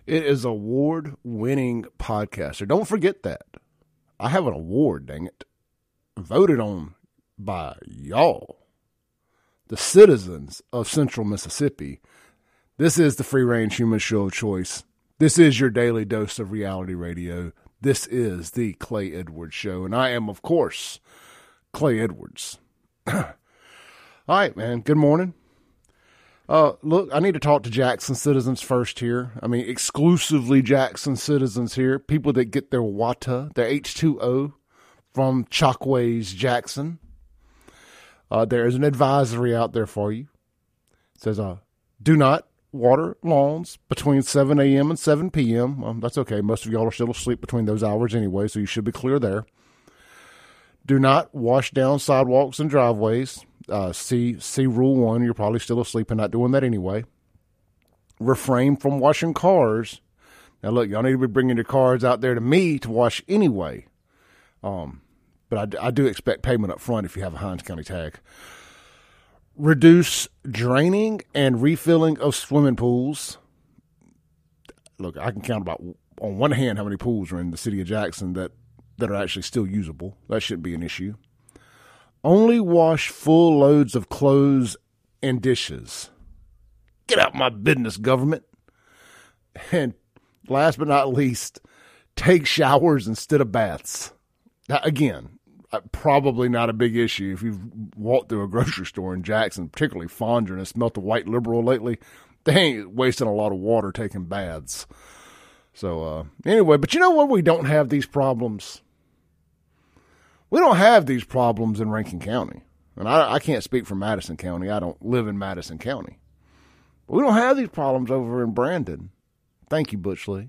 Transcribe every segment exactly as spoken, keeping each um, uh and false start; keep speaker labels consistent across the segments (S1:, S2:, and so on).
S1: It is award-winning podcaster. Don't forget that. I have an award, dang it. Voted on by y'all, the citizens of Central Mississippi. This is the Free Range Human Show of Choice. This is your daily dose of reality radio. This is the Clay Edwards Show, and I am, of course, Clay Edwards. All right, man. Good morning. Uh, look, I need to talk to Jackson citizens first here. I mean, exclusively Jackson citizens here. People that get their water, their H two O from Chalkways Jackson. Uh, there is an advisory out there for you. It says, uh, do not water lawns between seven a.m. and seven p.m. Um, that's okay. Most of y'all are still asleep between those hours anyway, so you should be clear there. Do not wash down sidewalks and driveways. Uh, see, see rule one. You're probably still asleep and not doing that anyway. Refrain from washing cars. Now, look, y'all need to be bringing your cars out there to me to wash anyway. Um, but I, I do expect payment up front if you have a Hinds County tag. Reduce draining and refilling of swimming pools. Look, I can count about on one hand how many pools are in the city of Jackson that, that are actually still usable. That shouldn't be an issue. Only wash full loads of clothes and dishes. Get out my business, government. And last but not least, take showers instead of baths. Now, again, probably not a big issue if you've walked through a grocery store in Jackson, particularly Fondren, and smelt the white Liberal lately. They ain't wasting a lot of water taking baths. So, uh, anyway, but you know what? We don't have these problems. We don't have these problems in Rankin County. And I, I can't speak for Madison County. I don't live in Madison County. But we don't have these problems over in Brandon. Thank you, Butch Lee.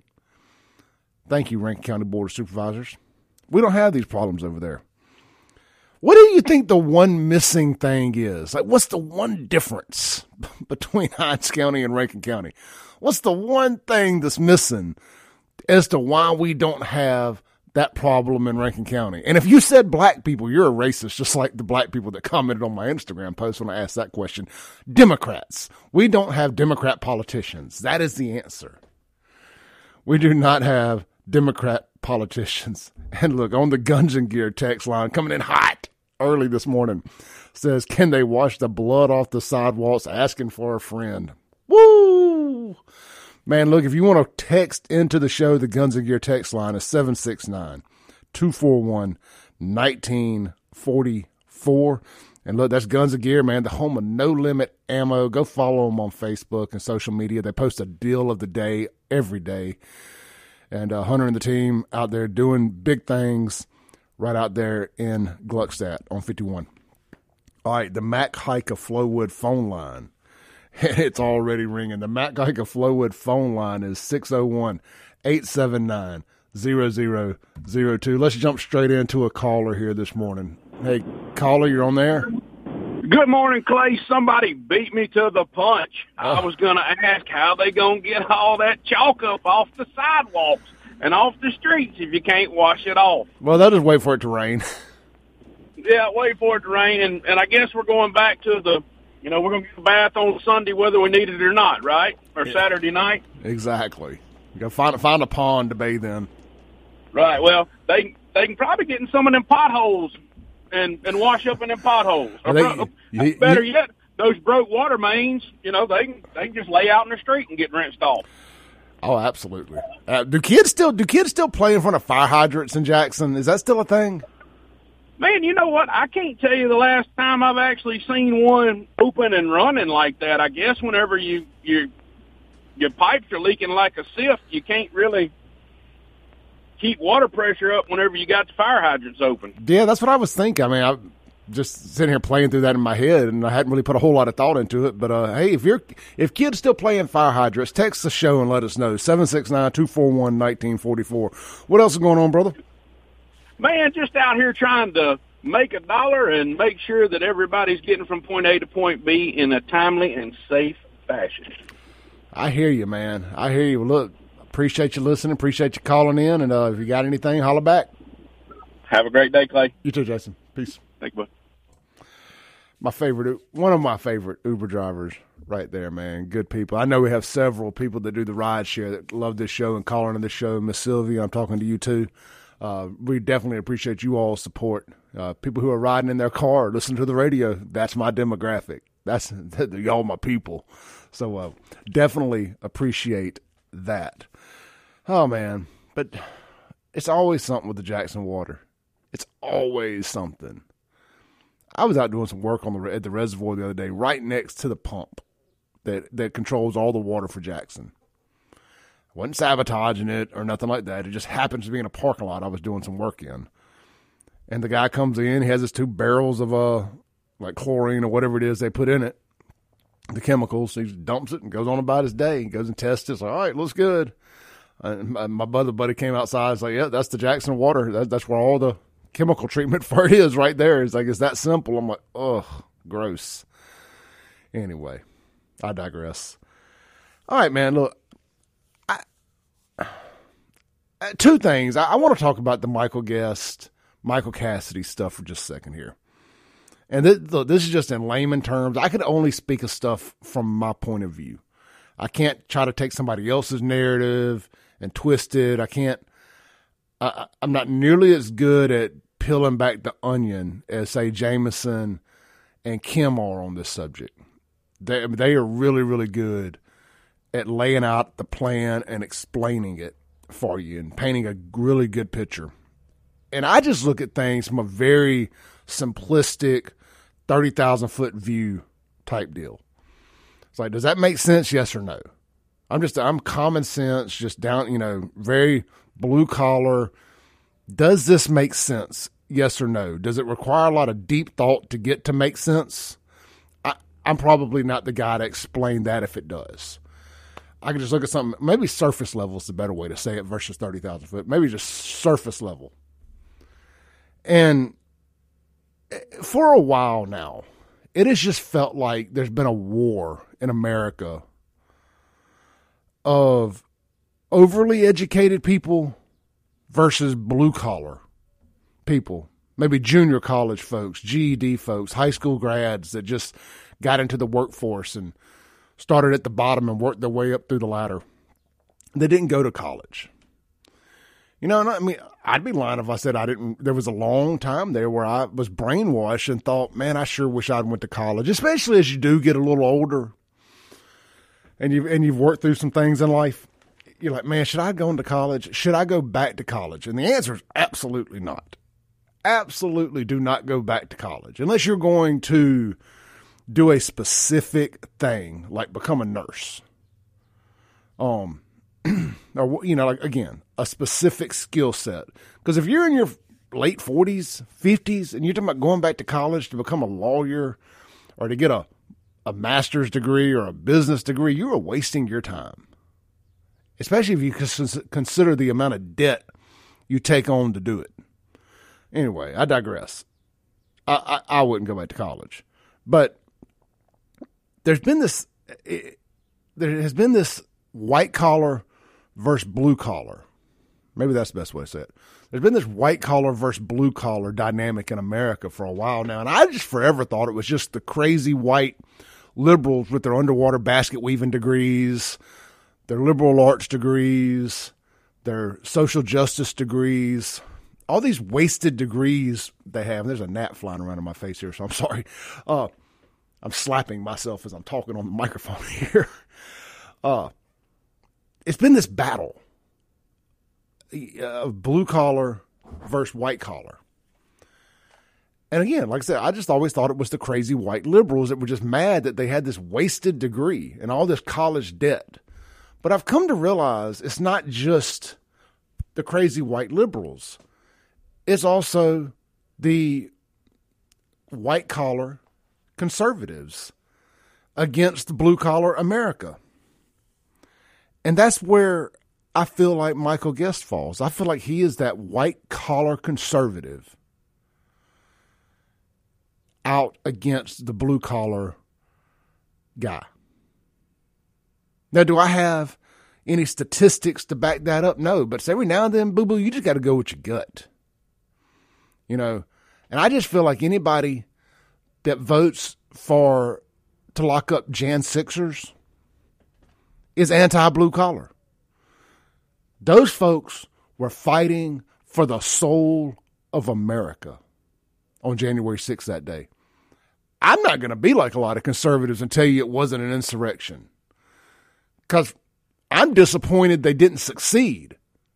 S1: Thank you, Rankin County Board of Supervisors. We don't have these problems over there. What do you think the one missing thing is? Like, what's the one difference between Hinds County and Rankin County? What's the one thing that's missing as to why we don't have that problem in Rankin County? And if you said black people, you're a racist, just like the black people that commented on my Instagram post when I asked that question. Democrats. We don't have Democrat politicians. That is the answer. We do not have Democrat politicians. And look, on the Guns and Gear text line, coming in hot early this morning, says, can they wash the blood off the sidewalks? Asking for a friend. Woo! Man, look, if you want to text into the show, the Guns and Gear text line is seven six nine, two four one, one nine four four. And look, that's Guns and Gear, man, the home of No Limit Ammo. Go follow them on Facebook and social media. They post a deal of the day every day. And uh, Hunter and the team out there doing big things right out there in Gluckstadt on fifty-one. All right, the Mac Hike of Flowwood phone line. It's already ringing. The Mac Hike of Flowwood phone line is six oh one, eight seven nine, zero zero zero two. Let's jump straight into a caller here this morning. Hey, caller, you're on there?
S2: Good morning, Clay. Somebody beat me to the punch. Oh. I was going to ask how they going to get all that chalk up off the sidewalks and off the streets if you can't wash it off.
S1: Well, they'll just wait for it to rain.
S2: Yeah, wait for it to rain. And, and I guess we're going back to the, you know, we're going to get a bath on Sunday whether we need it or not, right? Or yeah. Saturday night.
S1: Exactly. You got to find, find a pond to bathe in.
S2: Right. Well, they they can probably get in some of them potholes and, and wash up in them potholes. Or
S1: they,
S2: bro-
S1: you,
S2: better
S1: you,
S2: yet, those broke water mains, you know, they can, they can just lay out in the street and get rinsed off.
S1: Oh, absolutely. Uh, do kids still do kids still play in front of fire hydrants in Jackson? Is that still a thing?
S2: Man, you know what? I can't tell you the last time I've actually seen one open and running like that. I guess whenever you you your pipes are leaking like a sift, you can't really keep water pressure up whenever you got the fire hydrants open.
S1: Yeah, that's what I was thinking. I mean, I just sitting here playing through that in my head, and I hadn't really put a whole lot of thought into it. But uh, hey, if you're if kids still playing fire hydrants, text the show and let us know. seven six nine, two four one, one nine four four. What else is going on, brother?
S2: Man, just out here trying to make a dollar and make sure that everybody's getting from point A to point B in a timely and safe fashion.
S1: I hear you, man. I hear you. Look, appreciate you listening. Appreciate you calling in. And uh, if you got anything, holler back.
S2: Have a great day, Clay.
S1: You too, Jason. Peace.
S2: Thank you, bud.
S1: my favorite, one of my favorite Uber drivers right there, man. Good people. I know we have several people that do the ride share that love this show and call into this show. Miss Sylvia, I'm talking to you too. Uh, we definitely appreciate you all's support. Uh, people who are riding in their car, listening to the radio, that's my demographic. That's y'all my people. So uh, definitely appreciate that. Oh, man. But it's always something with the Jackson water. It's always something. I was out doing some work on the at the reservoir the other day, right next to the pump that, that controls all the water for Jackson. I wasn't sabotaging it or nothing like that. It just happens to be in a parking lot I was doing some work in. And the guy comes in, he has his two barrels of uh, like chlorine or whatever it is they put in it, the chemicals. He dumps it and goes on about his day. He goes and tests it. It's like, all right, looks good. And my, my other buddy came outside. It's like, yeah, that's the Jackson water. That, that's where all the chemical treatment for it is right there. It's like, it's that simple. I'm like, ugh, gross. Anyway, I digress. All right, man, look. I, two things. I, I want to talk about the Michael Guest, Michael Cassidy stuff for just a second here. And this, look, this is just in layman terms. I can only speak of stuff from my point of view. I can't try to take somebody else's narrative and twist it. I can't. I, I'm not nearly as good at peeling back the onion as, say, Jameson and Kim are on this subject. They, they are really, really good at laying out the plan and explaining it for you and painting a really good picture. And I just look at things from a very simplistic, thirty thousand foot view type deal. It's like, does that make sense? Yes or no? I'm just, I'm common sense, just down, you know, very blue collar. Does this make sense? Yes or no? Does it require a lot of deep thought to get to make sense? I, I'm probably not the guy to explain that if it does. I can just look at something, maybe surface level is the better way to say it versus thirty thousand foot. Maybe just surface level. And for a while now, it has just felt like there's been a war in America of overly educated people versus blue-collar people, maybe junior college folks, G E D folks, high school grads that just got into the workforce and started at the bottom and worked their way up through the ladder. They didn't go to college. You know, I mean, I'd be lying if I said I didn't. There was a long time there where I was brainwashed and thought, man, I sure wish I'd went to college, especially as you do get a little older and you've, and you've worked through some things in life. You're like, man, should I go into college? Should I go back to college? And the answer is absolutely not. Absolutely do not go back to college unless you're going to do a specific thing like become a nurse. Um, or, you know, like, again, a specific skill set. Because if you're in your late forties, fifties, and you're talking about going back to college to become a lawyer or to get a, a master's degree or a business degree, you are wasting your time. Especially if you consider the amount of debt you take on to do it. Anyway, I digress. I, I, I wouldn't go back to college. But there's been this, it, there has been this white collar versus blue collar. Maybe that's the best way to say it. There's been this white collar versus blue collar dynamic in America for a while now. And I just forever thought it was just the crazy white liberals with their underwater basket weaving degrees, their liberal arts degrees, their social justice degrees, all these wasted degrees they have. And there's a gnat flying around in my face here, so I'm sorry. Uh, I'm slapping myself as I'm talking on the microphone here. Uh, it's been this battle of blue collar versus white collar. And again, like I said, I just always thought it was the crazy white liberals that were just mad that they had this wasted degree and all this college debt. But I've come to realize it's not just the crazy white liberals. It's also the white collar conservatives against the blue collar America. And that's where I feel like Michael Guest falls. I feel like he is that white collar conservative out against the blue collar guy. Now, do I have any statistics to back that up? No, but every now and then, boo boo, you just got to go with your gut. You know, and I just feel like anybody that votes for to lock up Jan Sixers is anti-blue collar. Those folks were fighting for the soul of America on January sixth that day. I'm not going to be like a lot of conservatives and tell you it wasn't an insurrection, because I'm disappointed they didn't succeed.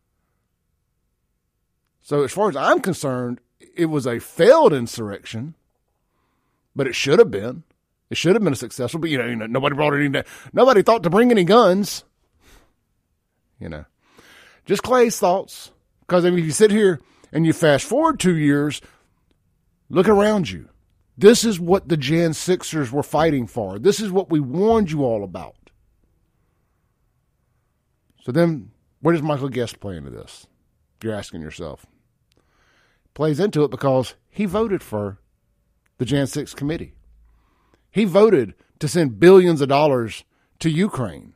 S1: So as far as I'm concerned, it was a failed insurrection, but it should have been. It should have been a successful, but you know, you know nobody brought it in. Nobody thought to bring any guns. You know, just Clay's thoughts. Because I mean, if you sit here and you fast forward two years, look around you. This is what the Jan Sixers were fighting for. This is what we warned you all about. So then, where does Michael Guest play into this? You're asking yourself. Plays into it because he voted for the Jan six committee. He voted to send billions of dollars to Ukraine.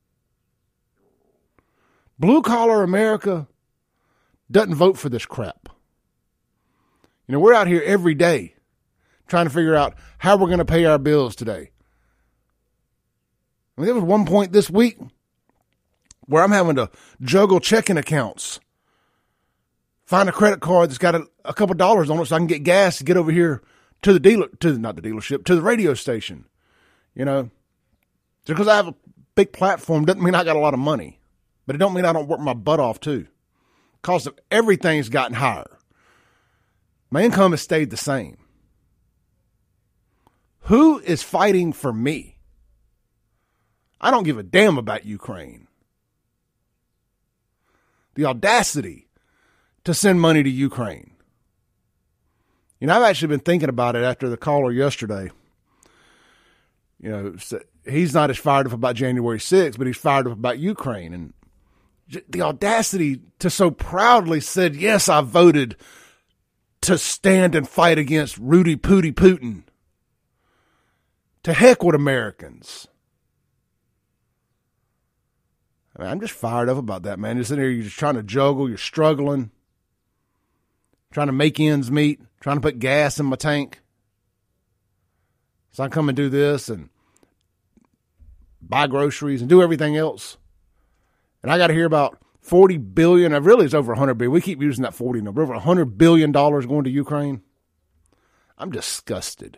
S1: Blue-collar America doesn't vote for this crap. You know, we're out here every day trying to figure out how we're going to pay our bills today. I mean, there was one point this week where I'm having to juggle checking accounts, find a credit card that's got a, a couple dollars on it so I can get gas to get over here to the dealer, to not the dealership, to the radio station. You know, just because I have a big platform doesn't mean I got a lot of money, but it don't mean I don't work my butt off too. Cost of everything's gotten higher. My income has stayed the same. Who is fighting for me? I don't give a damn about Ukraine. The audacity to send money to Ukraine. You know, I've actually been thinking about it after the caller yesterday. You know, he's not as fired up about January sixth, but he's fired up about Ukraine. And the audacity to so proudly said, yes, I voted to stand and fight against Rudy Pooty Putin. To heck with Americans. I mean, I'm just fired up about that, man. You're sitting here, you're just trying to juggle, you're struggling, trying to make ends meet, trying to put gas in my tank. So I come and do this and buy groceries and do everything else. And I got to hear about forty billion dollars. Really, it's over one hundred billion dollars. We keep using that forty number. Over one hundred billion dollars going to Ukraine. I'm disgusted.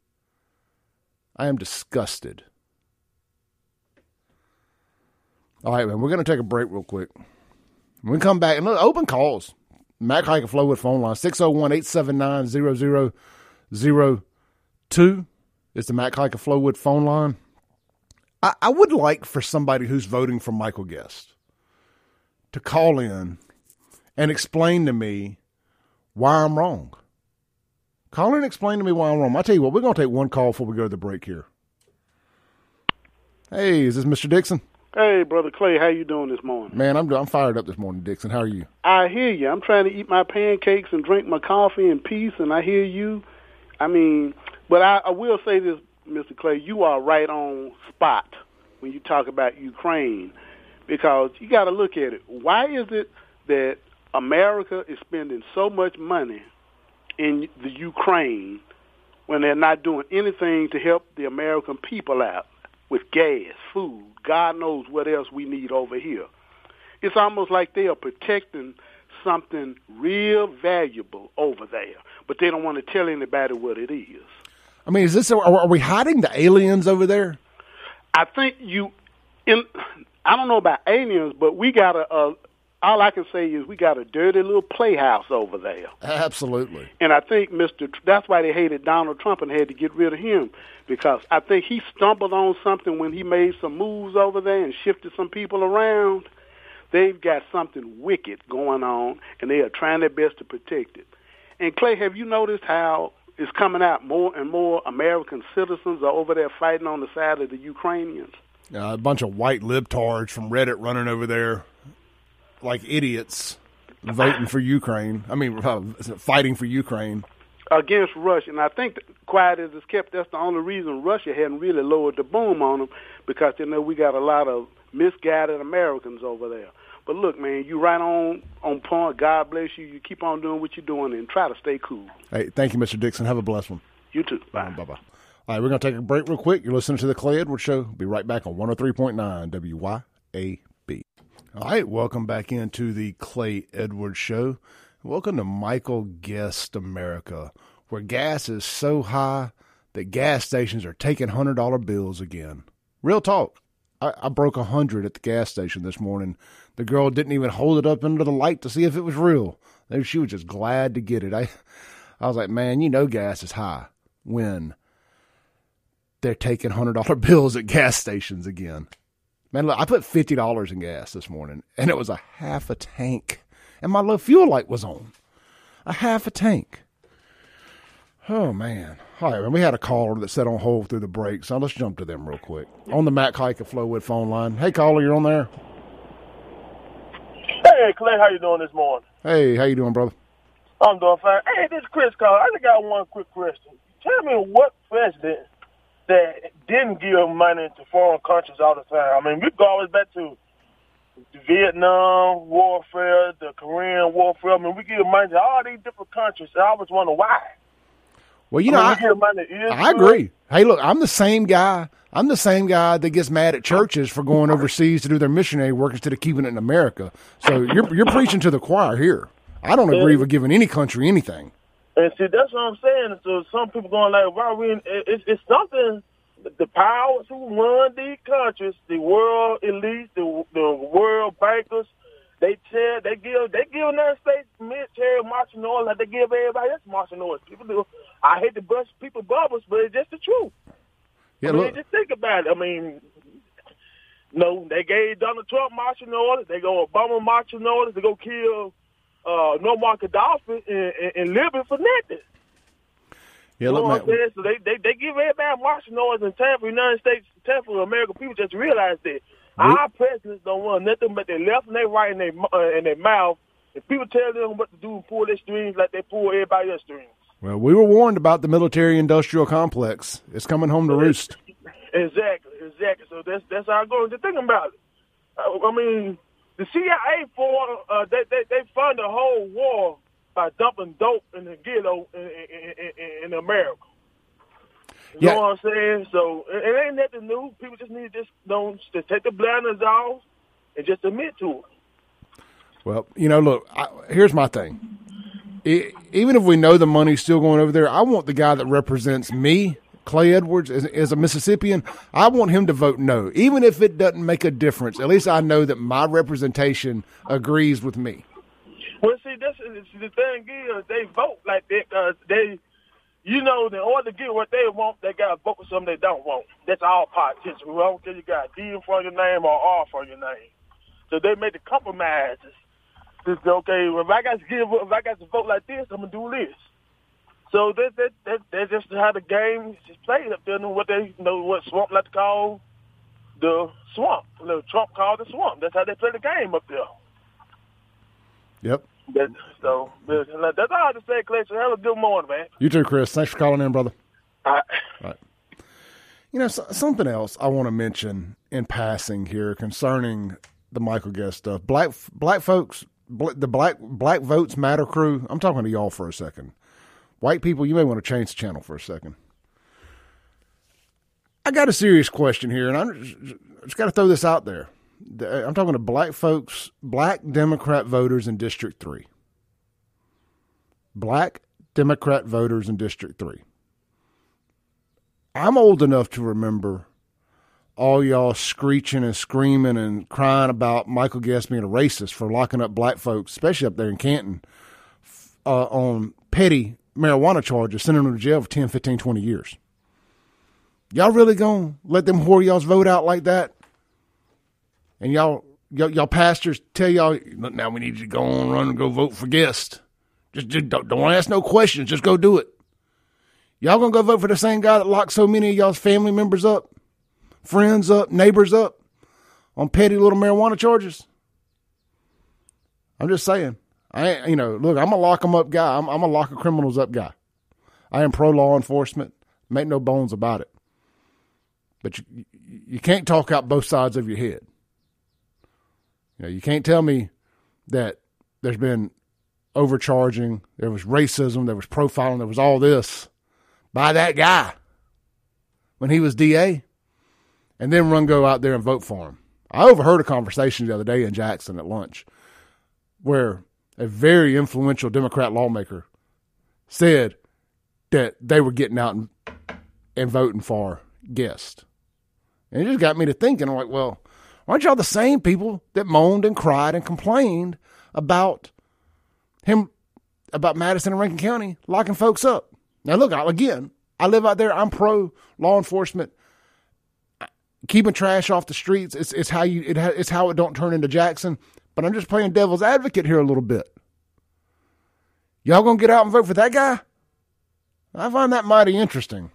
S1: I am disgusted. All right, man, we're going to take a break real quick. When we come back, and look, open calls. Mac Haik and Flowwood phone line, six oh one, eight seven nine, zero zero zero two. It's the Mac Haik and Flowwood phone line. I, I would like for somebody who's voting for Michael Guest to call in and explain to me why I'm wrong. Call in and explain to me why I'm wrong. I'll tell you what, we're going to take one call before we go to the break here. Hey, is this Mister Dixon?
S3: Hey, Brother Clay, how you doing this morning?
S1: Man, I'm I'm fired up this morning, Dixon. How are you?
S3: I hear you. I'm trying to eat my pancakes and drink my coffee in peace, and I hear you. I mean, but I, I will say this, Mister Clay, you are right on spot when you talk about Ukraine, because you got to look at it. Why is it that America is spending so much money in the Ukraine when they're not doing anything to help the American people out with gas, food, God knows what else we need over here? It's almost like they are protecting something real valuable over there, but they don't want to tell anybody what it is.
S1: I mean, is this, are, are we hiding the aliens over there?
S3: I think you, in, I don't know about aliens, but we got a, a all I can say is we got a dirty little playhouse over there.
S1: Absolutely.
S3: And I think Mister Tr- that's why they hated Donald Trump and had to get rid of him, because I think he stumbled on something when he made some moves over there and shifted some people around. They've got something wicked going on, and they are trying their best to protect it. And, Clay, have you noticed how it's coming out more and more American citizens are over there fighting on the side of the Ukrainians?
S1: Uh, a bunch of white libtards from Reddit running over there like idiots voting for Ukraine. I mean, uh, fighting for Ukraine.
S3: Against Russia. And I think, that, quiet as it's kept, that's the only reason Russia hadn't really lowered the boom on them, because they know we got a lot of misguided Americans over there. But look, man, you right on on point. God bless you. You keep on doing what you're doing and try to stay cool.
S1: Hey, thank you, Mister Dixon. Have a blessed one.
S3: You too. Bye.
S1: Bye-bye. All right, we're going to take a break real quick. You're listening to The Clay Edwards Show. Be right back on one oh three point nine W Y A B. All right, welcome back into The Clay Edwards Show. Welcome to Michael Guest America, where gas is so high that gas stations are taking one hundred dollar bills again. Real talk. I, I broke one hundred at the gas station this morning. The girl didn't even hold it up under the light to see if it was real. She was just glad to get it. I, I was like, man, you know gas is high when they're taking one hundred dollar bills at gas stations again. Man, look, I put fifty dollars in gas this morning, and it was a half a tank. And my low fuel light was on. A half a tank. Oh, man. All right, man, we had a caller that sat on hold through the break, so let's jump to them real quick. On the Matt Kike of Flowwood phone line. Hey, caller, you're on there?
S4: Hey, Clay, how you doing this morning?
S1: Hey, how you doing, brother?
S4: I'm doing fine. Hey, this is Chris caller. I just got one quick question. Tell me what president that didn't give money to foreign countries all the time. I mean, we go always back to the Vietnam warfare, the Korean warfare. I mean, we give money to all these different countries, and I always wonder why.
S1: Well, you know,
S4: I, mean,
S1: I, I agree. Hey, look, I'm the same guy. I'm the same guy that gets mad at churches for going overseas to do their missionary work instead of keeping it in America. So you're you're preaching to the choir here. I don't agree with giving any country anything.
S4: And see, that's what I'm saying. So some people going like, why we? In, it's, it's something. The powers who run these countries, the world elites, the the world bankers, they tell, they give, they give United States military marching orders like they give everybody else marching orders. People do. I hate to bust people bubbles, but it's just the truth.
S1: Yeah,
S4: I mean,
S1: look.
S4: just think about it. I mean, no, they gave Donald Trump marching orders. They go Obama marching orders. They go kill uh, Muammar Gaddafi in, in, in Libya for nothing.
S1: Yeah,
S4: you know
S1: look,
S4: what I'm saying? So they, they, they give everybody marching orders in time for the United States, time for American people just to realize that. Our presidents don't want nothing but their left and their right in their, uh, in their mouth. And people tell them what to do and pull their strings like they pull everybody else's strings.
S1: Well, we were warned about the military-industrial complex. It's coming home to roost.
S4: Exactly, exactly. So that's that's how I go to think about it. I, I mean, the C I A for uh, they, they they fund the whole war by dumping dope in the ghetto in, in, in, in America. You
S1: Yeah.
S4: know what I'm saying? So it, it ain't nothing new. People just need to just don't just take the blinders off and just admit to it.
S1: Well, you know, look, I, here's my thing. I, even if we know the money's still going over there, I want the guy that represents me, Clay Edwards, as, as a Mississippian, I want him to vote no. Even if it doesn't make a difference, at least I know that my representation agrees with me.
S4: Well, see, that's the thing is they vote like that because they, you know, in order to get what they want, they got to vote for something they don't want. That's all politics. We don't care you got D in front of your name or R for your name. So they make the compromises. It's okay, if I got to give, if I got to vote like this, I'm gonna do this. So that that that that's just how the game is played up there. And what they you know what Swamp like to call the swamp. You know, Trump called the swamp. That's how they play the game up there.
S1: Yep.
S4: That, so that's all I have to say, Clay. So have a good morning, man.
S1: You too, Chris. Thanks for calling in, brother.
S4: All right.
S1: All right. You know, so, something else I want to mention in passing here concerning the Michael Guest stuff. Black black folks. The Black Black Votes Matter crew, I'm talking to y'all for a second. White people, you may want to change the channel for a second. I got a serious question here, and I'm just, just got to throw this out there. I'm talking to black folks, black Democrat voters in District three. Black Democrat voters in District three. I'm old enough to remember all y'all screeching and screaming and crying about Michael Guest being a racist for locking up black folks, especially up there in Canton, uh, on petty marijuana charges, sending them to jail for ten, fifteen, twenty years. Y'all really gonna let them whore y'all's vote out like that? And y'all, y'all, y'all pastors tell y'all, look, now we need you to go on, run and go vote for Guest. Just, just don't, don't ask no questions. Just go do it. Y'all gonna go vote for the same guy that locked so many of y'all's family members up? Friends up, neighbors up on petty little marijuana charges? I'm just saying. I ain't, you know, look, I'm a lock them up guy. I'm, I'm a lock of criminals up guy. I am pro law enforcement. Make no bones about it. But you, you can't talk out both sides of your head. You know, you can't tell me that there's been overcharging, there was racism, there was profiling, there was all this, by that guy when he was D A, and then run go out there and vote for him. I overheard a conversation the other day in Jackson at lunch where a very influential Democrat lawmaker said that they were getting out and, and voting for Guest. And it just got me to thinking, I'm like, well, aren't y'all the same people that moaned and cried and complained about him, about Madison and Rankin County locking folks up? Now, look, again, I live out there. I'm pro law enforcement. Keeping trash off the streets, it's it's how you it it's how it don't turn into Jackson. But I'm just playing devil's advocate here a little bit. Y'all gonna get out and vote for that guy? I find that mighty interesting.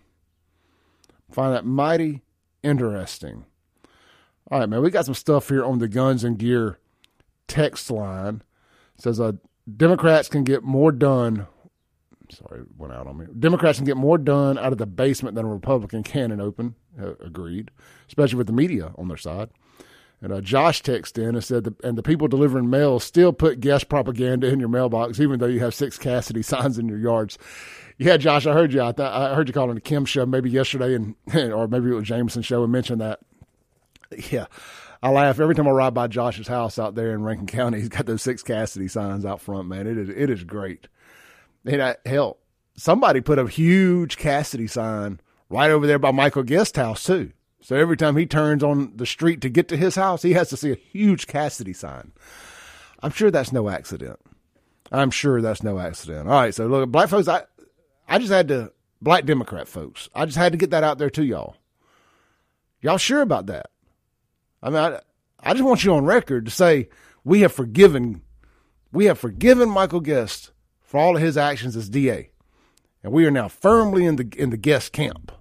S1: I find that mighty interesting. All right, man, we got some stuff here on the Guns and Gear text line. It says uh, Democrats can get more done. Sorry, it went out on me. Democrats can get more done out of the basement than a Republican can in open. Uh, agreed, especially with the media on their side. And uh, Josh texted in and said, the, and the people delivering mail still put Guest propaganda in your mailbox, even though you have six Cassidy signs in your yards. Yeah, Josh, I heard you. I, th- I heard you calling the Kim show maybe yesterday, and or maybe it was Jameson show, and mentioned that. Yeah, I laugh every time I ride by Josh's house out there in Rankin County. He's got those six Cassidy signs out front, man. It is it is great. And I, hell, somebody put a huge Cassidy sign right over there by Michael Guest's house, too. So every time he turns on the street to get to his house, he has to see a huge Cassidy sign. I'm sure that's no accident. I'm sure that's no accident. All right, so look, black folks, I, I just had to, black Democrat folks, I just had to get that out there to y'all. Y'all sure about that? I mean, I, I just want you on record to say we have forgiven, we have forgiven Michael Guest for all of his actions as D A. And we are now firmly in the in the Guest camp.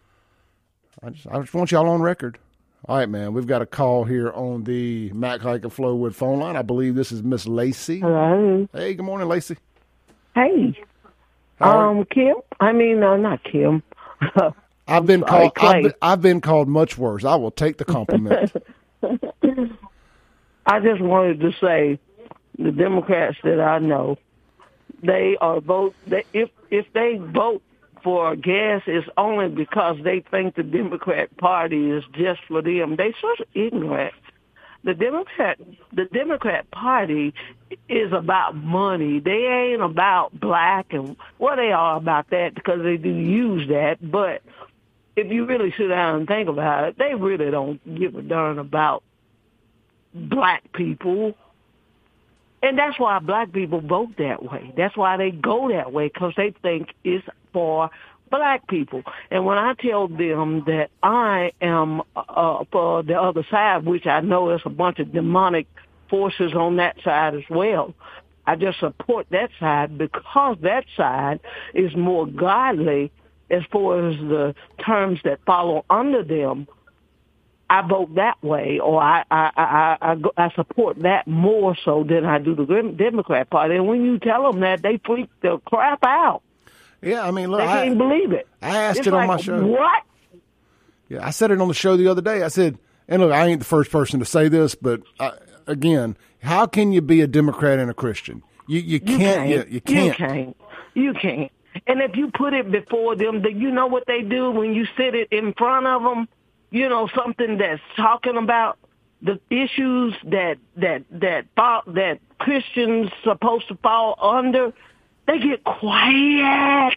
S1: I just, I just want y'all on record. All right, man. We've got a call here on the Mac Hike and Flowwood phone line. I believe this is Miss Lacey.
S5: Hello.
S1: Hey, good morning, Lacey.
S5: Hey.
S1: How
S5: um, Kim? I mean, uh, not Kim.
S1: I've been
S5: sorry,
S1: called. I've been, I've been called much worse. I will take the compliment.
S5: I just wanted to say, the Democrats that I know, they are vote. They, if if they vote for gas, it's only because they think the Democrat Party is just for them. They sort of ignorant. The Democrat, the Democrat Party is about money. They ain't about black, and well, they are about that because they do use that. But if you really sit down and think about it, they really don't give a darn about black people. And that's why black people vote that way. That's why they go that way, because they think it's for black people. And when I tell them that I am uh, for the other side, which I know there's a bunch of demonic forces on that side as well, I just support that side because that side is more godly as far as the terms that follow under them. I vote that way, or I I, I I I support that more so than I do the Democrat Party. And when you tell them that, they freak the crap out.
S1: Yeah, I mean, look,
S5: they can't
S1: I,
S5: believe it.
S1: I asked
S5: it's
S1: it
S5: like,
S1: on my show.
S5: What?
S1: Yeah, I said it on the show the other day. I said, and look, I ain't the first person to say this, but I, again, how can you be a Democrat and a Christian? You you can't. You, you can't.
S5: You can't. You can't. And if you put it before them, do you know what they do when you sit it in front of them? You know, something that's talking about the issues that that that that Christians supposed to fall under. They get quiet.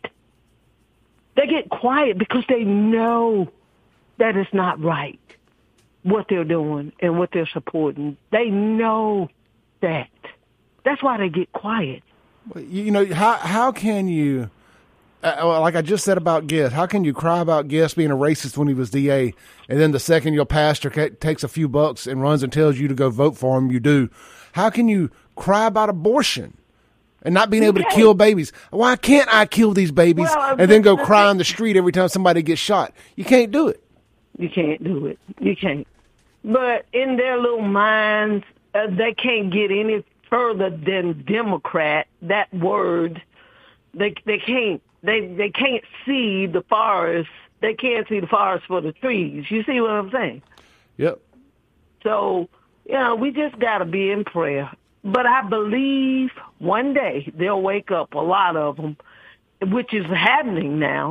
S5: They get quiet because they know that it's not right what they're doing and what they're supporting. They know that. That's why they get quiet.
S1: You know, how how can you, uh, like I just said about Guest, how can you cry about Guest being a racist when he was D A, and then the second your pastor ca- takes a few bucks and runs and tells you to go vote for him, you do? How can you cry about abortion and not being able to kill babies? Why can't I kill these babies
S5: well,
S1: and then go cry on the street every time somebody gets shot? You can't do it.
S5: You can't do it. You can't. But in their little minds, uh, they can't get any further than Democrat. That word, they they can't they they can't see the forest. They can't see the forest for the trees. You see what I'm saying?
S1: Yep.
S5: So, you know, we just got to be in prayer. But I believe one day they'll wake up, a lot of them, which is happening now,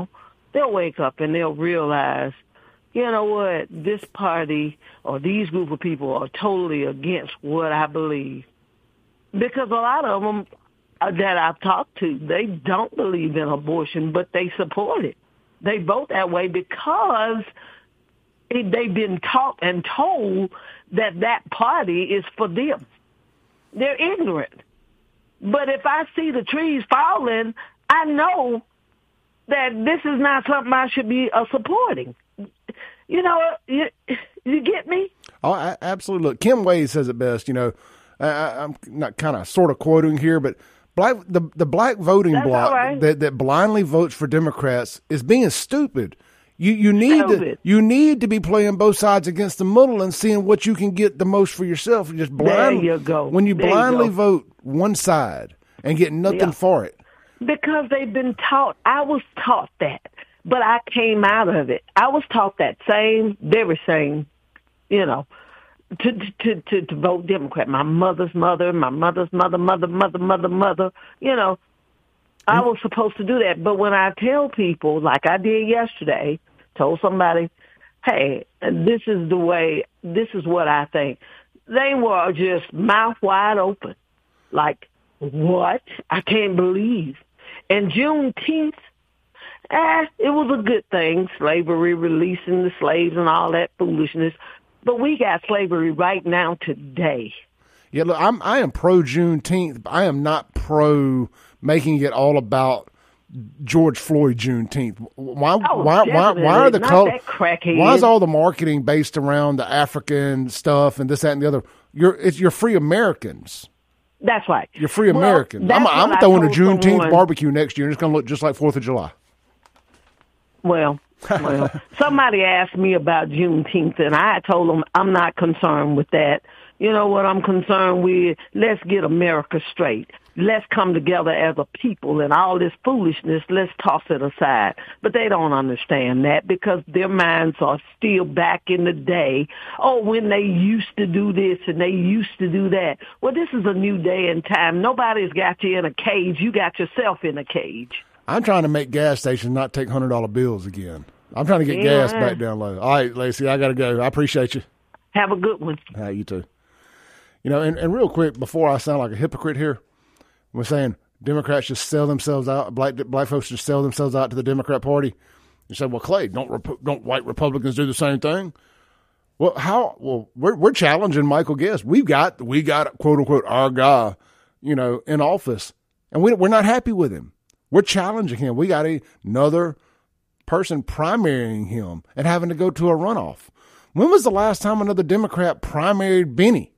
S5: they'll wake up and they'll realize, you know what, this party or these group of people are totally against what I believe. Because a lot of them that I've talked to, they don't believe in abortion, but they support it. They vote that way because they've been taught and told that that party is for them. They're ignorant. But if I see the trees falling, I know that this is not something I should be uh, supporting. You know, you, you get me?
S1: Oh, I, absolutely. Look, Kim Wade says it best. You know, I, I'm not kind of sort of quoting here, but black the the black voting
S5: That's
S1: bloc
S5: right.
S1: that, that blindly votes for Democrats is being stupid. You you need
S5: Stupid.
S1: to you need to be playing both sides against the middle and seeing what you can get the most for yourself. You just blind,
S5: There you go.
S1: When you
S5: There you
S1: blindly
S5: go.
S1: vote one side and get nothing
S5: Yeah.
S1: for it.
S5: Because they've been taught. I was taught that, but I came out of it. I was taught that same, very same, you know, to to to, to vote Democrat. My mother's mother, my mother's mother, mother, mother, mother, mother. You know, I was supposed to do that. But when I tell people, like I did yesterday, told somebody, hey, this is the way, this is what I think. They were just mouth wide open. Like, what? I can't believe. And Juneteenth, eh, it was a good thing, slavery, releasing the slaves and all that foolishness. But we got slavery right now today.
S1: Yeah, look, I'm I am pro Juneteenth. I am not pro making it all about George Floyd Juneteenth. Why?
S5: Oh,
S1: why? Why?
S5: definitely.
S1: Why are the
S5: Not
S1: color?
S5: that crackhead.
S1: Why is all the marketing based around the African stuff and this, that, and the other? You're it's you're free Americans.
S5: That's right.
S1: You're free
S5: Well,
S1: Americans.
S5: that's
S1: I'm
S5: what
S1: I'm
S5: I
S1: throwing a
S5: told
S1: Juneteenth
S5: someone.
S1: barbecue next year, and it's going to look just like Fourth of July.
S5: Well, well, somebody asked me about Juneteenth, and I told them I'm not concerned with that. You know what I'm concerned with? Let's get America straight. Let's come together as a people, and all this foolishness, let's toss it aside. But they don't understand that because their minds are still back in the day. Oh, when they used to do this and they used to do that. Well, this is a new day and time. Nobody's got you in a cage. You got yourself in a cage.
S1: I'm trying to make gas stations not take hundred dollar bills again. I'm trying to get
S5: Yeah.
S1: gas back down low. All right, Lacey, I got to go. I appreciate you.
S5: Have a good one.
S1: All right, you too. You know, and, and real quick, before I sound like a hypocrite here, we're saying Democrats just sell themselves out, black black folks just sell themselves out to the Democrat Party. You say, well, Clay, don't Rep- don't white Republicans do the same thing? Well, how? Well, we're we're challenging Michael Guest. We've got we got quote unquote our guy, you know, in office, and we we're not happy with him. We're challenging him. We got a, another person primarying him and having to go to a runoff. When was the last time another Democrat primaried Benny?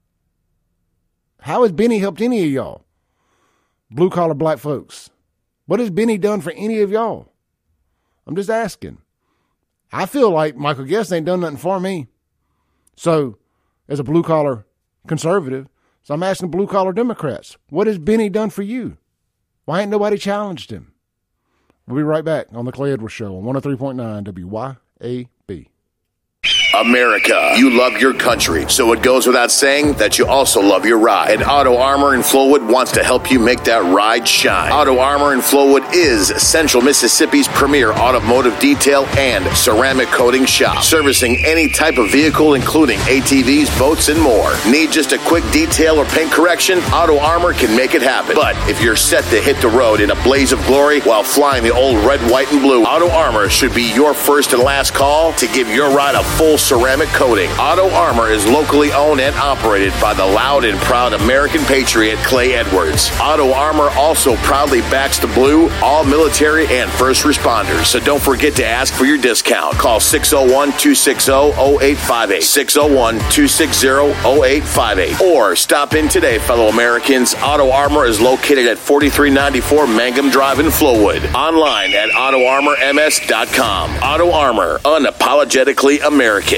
S1: How has Benny helped any of y'all? Blue collar black folks. What has Benny done for any of y'all? I'm just asking. I feel like Michael Guest ain't done nothing for me. So, as a blue collar conservative, so I'm asking blue collar Democrats, what has Benny done for you? Why ain't nobody challenged him? We'll be right back on the Clay Edwards Show on one oh three point nine W Y A B.
S6: America, you love your country, so it goes without saying that you also love your ride. And Auto Armor in Flowood wants to help you make that ride shine. Auto Armor in Flowood is Central Mississippi's premier automotive detail and ceramic coating shop, servicing any type of vehicle, including A T Vs, boats, and more. Need just a quick detail or paint correction? Auto Armor can make it happen. But if you're set to hit the road in a blaze of glory while flying the old red, white, and blue, Auto Armor should be your first and last call to give your ride a full ceramic coating. Auto Armor is locally owned and operated by the loud and proud American patriot Clay Edwards. Auto Armor also proudly backs the blue, all military, and first responders. So don't forget to ask for your discount. Call six oh one, two six oh, oh eight five eight, six oh one, two six oh, oh eight five eight, or stop in today, fellow Americans. Auto Armor is located at forty-three ninety-four Mangum Drive in Flowood. Online at auto armor m s dot com. Auto Armor, unapologetically American.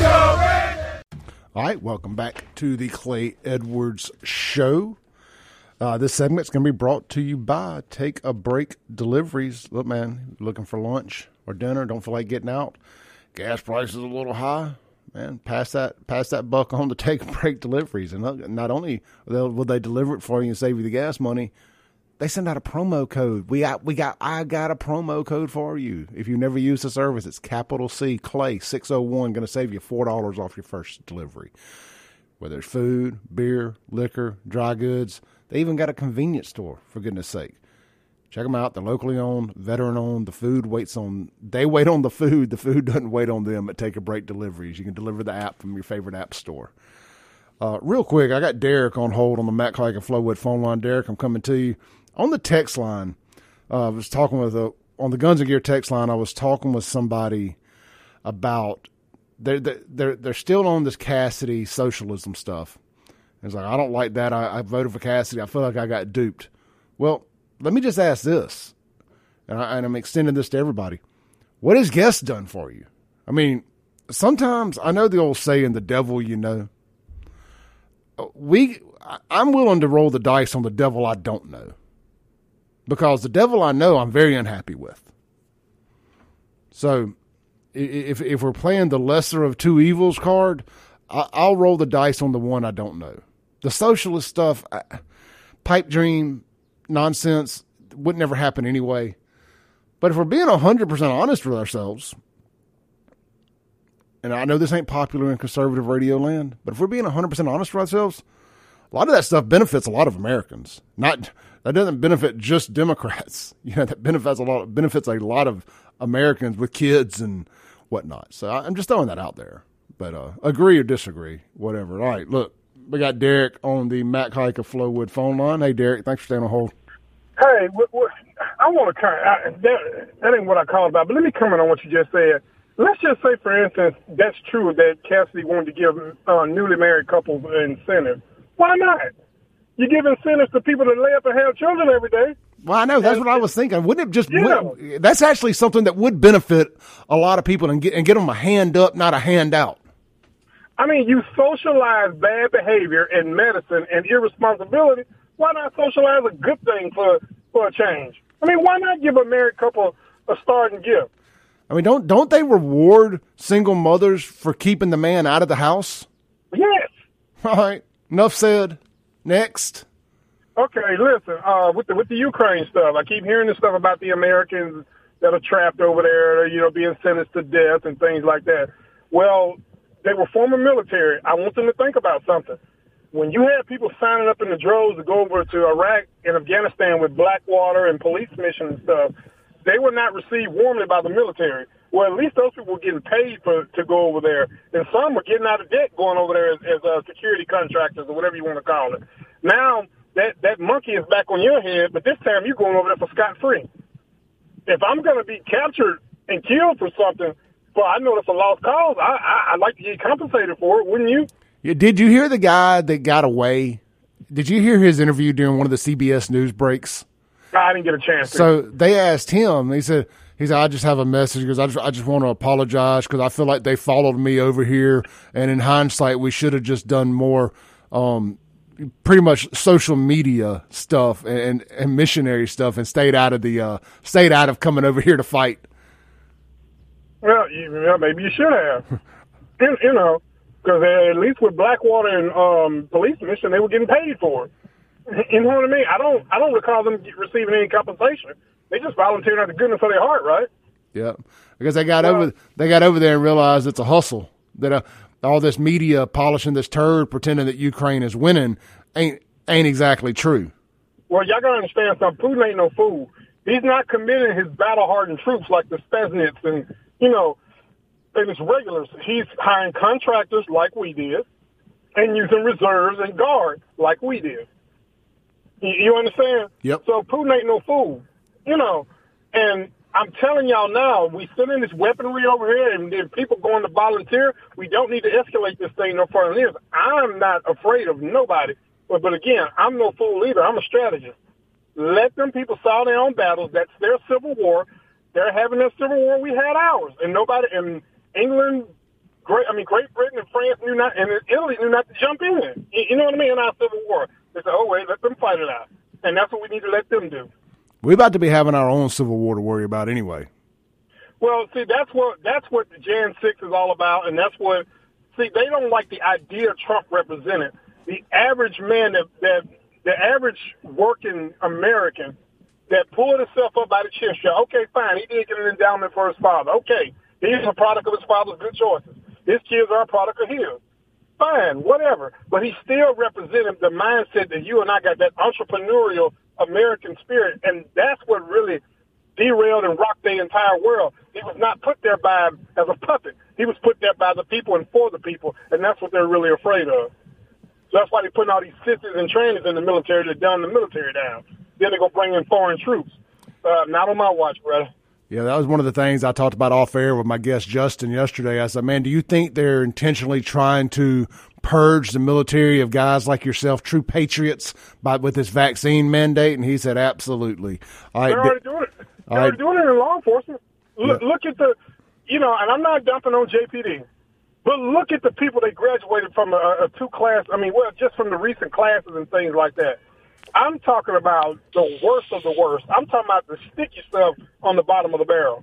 S1: All right, welcome back to the Clay Edwards Show. Uh, this segment's going to be brought to you by Take a Break Deliveries. Look, man, looking for lunch or dinner, don't feel like getting out. Gas prices a little high. Man, pass that pass that buck on to Take a Break Deliveries. And look, not only will they deliver it for you and save you the gas money, they send out a promo code. We got, we got, I got a promo code for you. If you never use the service, it's capital C Clay six oh one, going to save you four dollars off your first delivery. Whether it's food, beer, liquor, dry goods, they even got a convenience store, for goodness sake. Check them out. They're locally owned, veteran owned. The food waits on, they wait on the food. The food doesn't wait on them at Take a Break Deliveries. You can deliver the app from your favorite app store. Uh, real quick, I got Derek on hold on the Matt Clark and Flowwood phone line. Derek, I'm coming to you. On the text line, uh, I was talking with, a, on the Guns and Gear text line, I was talking with somebody about, they're, they're, they're still on this Cassidy socialism stuff. It's like, I don't like that. I, I voted for Cassidy. I feel like I got duped. Well, let me just ask this, and, I, and I'm extending this to everybody. What has Guest done for you? I mean, sometimes, I know the old saying, the devil you know. We, I'm willing to roll the dice on the devil I don't know. Because the devil I know, I'm very unhappy with. So, if if we're playing the lesser of two evils card, I, I'll roll the dice on the one I don't know. The socialist stuff, I, pipe dream, nonsense, would never happen anyway. But if we're being one hundred percent honest with ourselves, and I know this ain't popular in conservative radio land, but if we're being one hundred percent honest with ourselves, a lot of that stuff benefits a lot of Americans. Not that doesn't benefit just Democrats. You know, that benefits a lot benefits a lot of Americans with kids and whatnot. So I'm just throwing that out there. But uh, agree or disagree, whatever. All right, look, we got Derek on the Matt Kike of Flowwood phone line. Hey, Derek, thanks for staying on hold.
S7: Hey, what, what, I want to kind of, that, that ain't what I called about, but let me comment on what you just said. Let's just say, for instance, that's true that Cassidy wanted to give uh, newly married couples incentives. Why not? You give incentives to people that lay up and have children every day.
S1: Well, I know. That's and, what I was thinking. Wouldn't it just
S7: yeah.
S1: would, that's actually something that would benefit a lot of people and get, and get them a hand up, not a handout.
S7: I mean, you socialize bad behavior in medicine and irresponsibility. Why not socialize a good thing for, for a change? I mean, why not give a married couple a starting gift?
S1: I mean, don't don't they reward single mothers for keeping the man out of the house?
S7: Yes.
S1: All right. Enough said. Next.
S7: Okay, listen, uh, with the with the Ukraine stuff, I keep hearing this stuff about the Americans that are trapped over there, you know, being sentenced to death and things like that. Well, they were former military. I want them to think about something. When you have people signing up in the droves to go over to Iraq and Afghanistan with Blackwater and police missions and stuff, they were not received warmly by the military. Well, at least those people were getting paid for to go over there, and some were getting out of debt going over there as, as uh, security contractors or whatever you want to call it. Now, that, that monkey is back on your head, but this time you're going over there for scot-free. If I'm going to be captured and killed for something, well, I know that's a lost cause. I, I, I'd like to get compensated for it, wouldn't you?
S1: Yeah, did you hear the guy that got away? Did you hear his interview during one of the C B S News breaks?
S7: I didn't get a chance to.
S1: So they asked him, he said, he said, I just have a message because I just, I just want to apologize because I feel like they followed me over here. And in hindsight, we should have just done more, um, pretty much social media stuff and, and missionary stuff and stayed out of the, uh, stayed out of coming over here to fight.
S7: Well, you, well maybe you should have, you, you know, because at least with Blackwater and, um, police mission, they were getting paid for it. You know what I mean? I don't, I don't recall them receiving any compensation. They just volunteered out of the goodness of their heart, right?
S1: Yeah, because they got
S7: well,
S1: over, they got over there and realized it's a hustle. That uh, all this media polishing this turd, pretending that Ukraine is winning, ain't ain't exactly true.
S7: Well, y'all gotta understand something. Putin ain't no fool. He's not committing his battle-hardened troops like the Spetsnaz and you know, and his regulars. He's hiring contractors like we did, and using reserves and guards like we did. You, you understand?
S1: Yep.
S7: So Putin ain't no fool. You know, and I'm telling y'all now, we send in this weaponry over here, and if people going to volunteer, we don't need to escalate this thing no further than this. I'm not afraid of nobody. But, but again, I'm no fool either. I'm a strategist. Let them people solve their own battles. That's their civil war. They're having their civil war. We had ours. And nobody in England, Great, I mean, Great Britain and France knew not, and Italy knew not to jump in. You, you know what I mean? In our civil war. They said, oh, wait, let them fight it out. And that's what we need to let them do.
S1: We're about to be having our own civil war to worry about anyway.
S7: Well, see, that's what that's what the January sixth is all about, and that's what, see, they don't like the idea Trump represented. The average man that, that the average working American that pulled himself up by the chin strap, okay, fine, he did get an endowment for his father. Okay, he's a product of his father's good choices. His kids are a product of his. Fine, whatever. But he still represented the mindset that you and I got, that entrepreneurial American spirit, and that's what really derailed and rocked the entire world. He was not put there by as a puppet. He was put there by the people and for the people, and that's what they're really afraid of. So that's why they're putting all these sisters and trainers in the military to dumb the military down. Then they're going to bring in foreign troops. Uh, not on my watch, brother.
S1: Yeah, that was one of the things I talked about off air with my guest Justin yesterday. I said, man, do you think they're intentionally trying to purge the military of guys like yourself, true patriots, by with this vaccine mandate? And he said, absolutely. I,
S7: they're already doing it. They're I, already doing it in law enforcement. Look, yeah. look at the, you know, and I'm not dumping on J P D, but look at the people they graduated from a, a two class. I mean, well, just from the recent classes and things like that. I'm talking about the worst of the worst. I'm talking about the sticky stuff on the bottom of the barrel.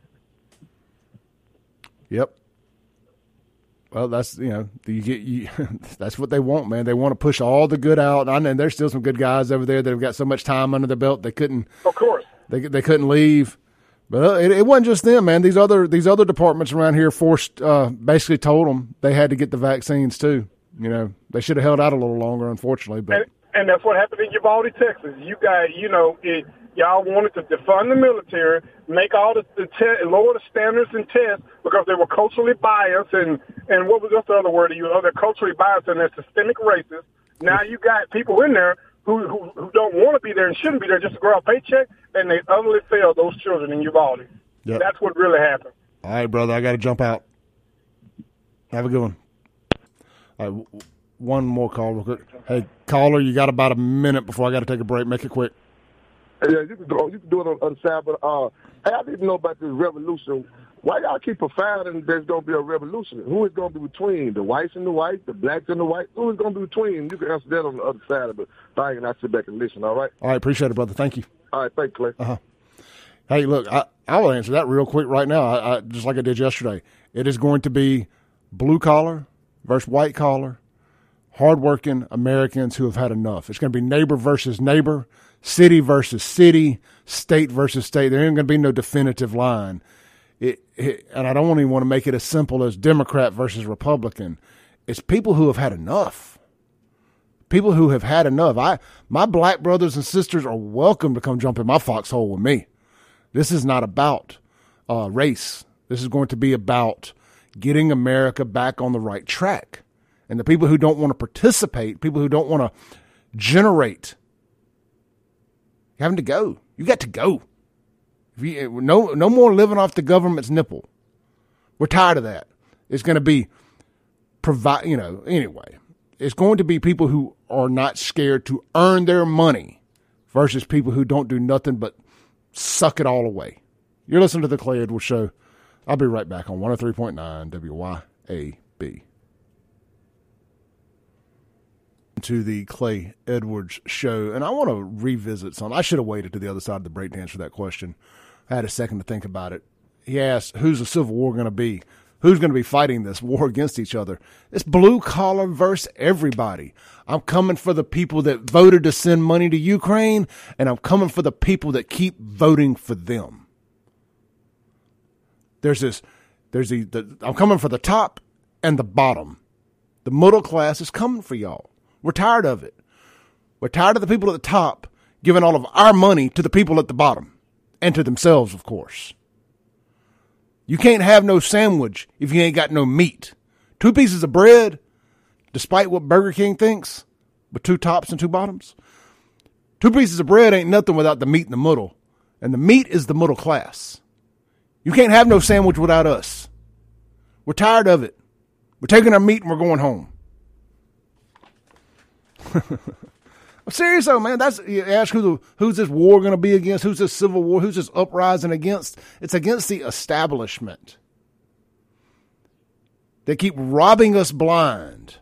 S1: Yep. Well, that's, you know, you get you. That's what they want, man. They want to push all the good out. And there's still some good guys over there that have got so much time under their belt they couldn't.
S7: Of course.
S1: They they couldn't leave. But it, it wasn't just them, man. These other these other departments around here forced, uh, basically told them they had to get the vaccines too. You know, they should have held out a little longer, unfortunately. But.
S7: And- And that's what happened in Uvalde, Texas. You got, you know, it, y'all wanted to defund the military, make all the, the te- lower the standards and tests because they were culturally biased, and and what was just the other word? You know, they're culturally biased and they're systemic racist. Now you got people in there who who, who don't want to be there and shouldn't be there just to grow a paycheck, and they utterly failed those children in Uvalde. Yep. That's what really happened.
S1: All right, brother, I got to jump out. Have a good one. All right. One more call real quick. Hey, caller, you got about a minute before I got to take a break. Make it quick.
S8: Yeah, you can do, you can do it on the other side, but uh, hey, I didn't know about this revolution. Why y'all keep profiling there's going to be a revolution? Who is going to be between? The whites and the whites, the blacks and the whites? Who is going to be between? You can answer that on the other side of the thing, and I sit back and listen, all right?
S1: All right, appreciate it, brother. Thank you.
S8: All right, thanks, Clay.
S1: Uh-huh. Hey, look, I, I will answer that real quick right now, I, I, just like I did yesterday. It is going to be blue collar versus white collar, hardworking Americans who have had enough. It's going to be neighbor versus neighbor, city versus city, state versus state. There ain't going to be no definitive line. It, it, and I don't even want to make it as simple as Democrat versus Republican. It's people who have had enough. People who have had enough. I, my black brothers and sisters are welcome to come jump in my foxhole with me. This is not about uh, race. This is going to be about getting America back on the right track. And the people who don't want to participate, people who don't want to generate, you're having to go. You got to go. If you, no, no more living off the government's nipple. We're tired of that. It's going to be provide. You know. Anyway, it's going to be people who are not scared to earn their money, versus people who don't do nothing but suck it all away. You're listening to the Clay Edwards Show. I'll be right back on one oh three point nine W Y A B. To the Clay Edwards Show, and I want to revisit something. I should have waited to the other side of the break to answer that question. I had a second to think about it. He asked, who's the Civil War going to be? Who's going to be fighting this war against each other? It's blue collar versus everybody. I'm coming for the people that voted to send money to Ukraine, and I'm coming for the people that keep voting for them. There's this, there's the, the I'm coming for the top and the bottom. The middle class is coming for y'all. We're tired of it. We're tired of the people at the top giving all of our money to the people at the bottom, and to themselves, of course. You can't have no sandwich if you ain't got no meat. Two pieces of bread, despite what Burger King thinks, with two tops and two bottoms. Two pieces of bread ain't nothing without the meat in the middle. And the meat is the middle class. You can't have no sandwich without us. We're tired of it. We're taking our meat and we're going home. I'm serious though, man. That's, you ask who the, who's this war going to be against? Who's this civil war? Who's this uprising against? It's against the establishment. They keep robbing us blind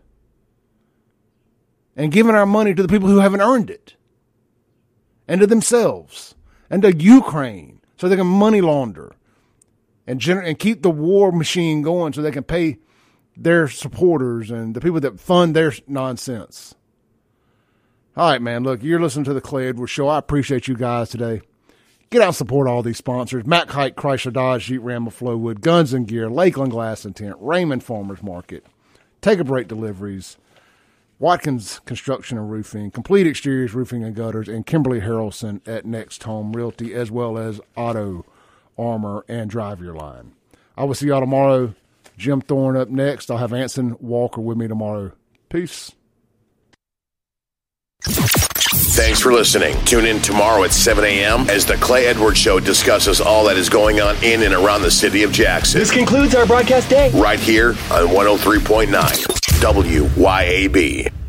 S1: and giving our money to the people who haven't earned it, and to themselves, and to Ukraine, so they can money launder and gener- and keep the war machine going, so they can pay their supporters and the people that fund their nonsense. All right, man. Look, you're listening to the Clay Edwards Show. I appreciate you guys today. Get out and support all these sponsors. Mack Hike, Chrysler, Dodge, Jeep, Ram of Flowwood, Guns and Gear, Lakeland Glass and Tint, Raymond Farmers Market, Take a Break Deliveries, Watkins Construction and Roofing, Complete Exteriors Roofing and Gutters, and Kimberly Harrelson at Next Home Realty, as well as Auto Armor and Drive Your Line. I will see y'all tomorrow. Jim Thorne up next. I'll have Anson Walker with me tomorrow. Peace.
S6: Thanks for listening. Tune in tomorrow at seven a.m. as the Clay Edwards Show discusses all that is going on in and around the city of Jackson.
S9: This concludes our broadcast day.
S6: Right here on one oh three point nine W Y A B.